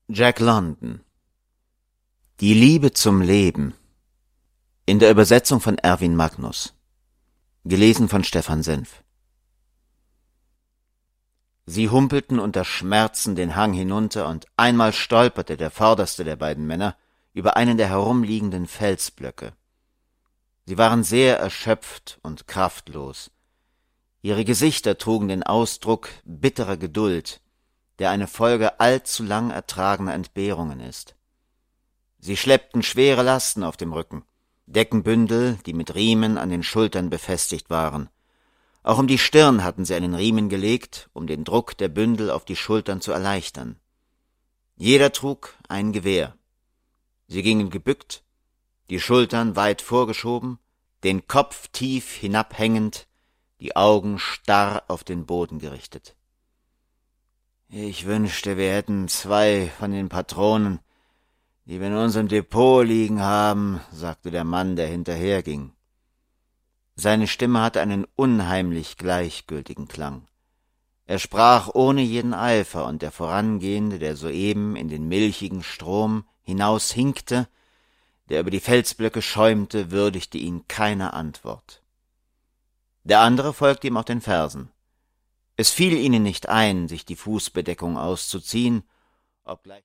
Jack London. Die Liebe zum Leben. In der Übersetzung von Erwin Magnus. Gelesen von Stefan Senf. Sie humpelten unter Schmerzen den Hang hinunter, und einmal stolperte der vorderste der beiden Männer über einen der herumliegenden Felsblöcke. Sie waren sehr erschöpft und kraftlos. Ihre Gesichter trugen den Ausdruck bitterer Geduld, der eine Folge allzu lang ertragener Entbehrungen ist. Sie schleppten schwere Lasten auf dem Rücken, Deckenbündel, die mit Riemen an den Schultern befestigt waren. Auch um die Stirn hatten sie einen Riemen gelegt, um den Druck der Bündel auf die Schultern zu erleichtern. Jeder trug ein Gewehr. Sie gingen gebückt, die Schultern weit vorgeschoben, den Kopf tief hinabhängend, die Augen starr auf den Boden gerichtet. »Ich wünschte, wir hätten 2 von den Patronen, die wir in unserem Depot liegen haben«, sagte der Mann, der hinterherging. Seine Stimme hatte einen unheimlich gleichgültigen Klang. Er sprach ohne jeden Eifer, und der Vorangehende, der soeben in den milchigen Strom hinaushinkte, der über die Felsblöcke schäumte, würdigte ihn keiner Antwort. Der andere folgte ihm auf den Fersen. Es fiel ihnen nicht ein, sich die Fußbedeckung auszuziehen, obgleich